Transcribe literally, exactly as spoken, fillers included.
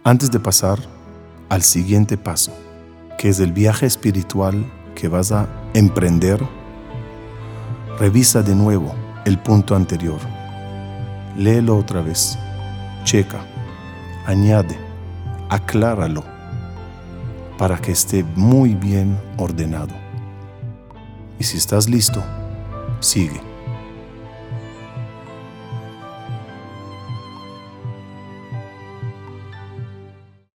Antes de pasar al siguiente paso, que es el viaje espiritual que vas a emprender, revisa de nuevo el punto anterior. Léelo otra vez, checa, añade, acláralo para que esté muy bien ordenado. Y si estás listo, sigue.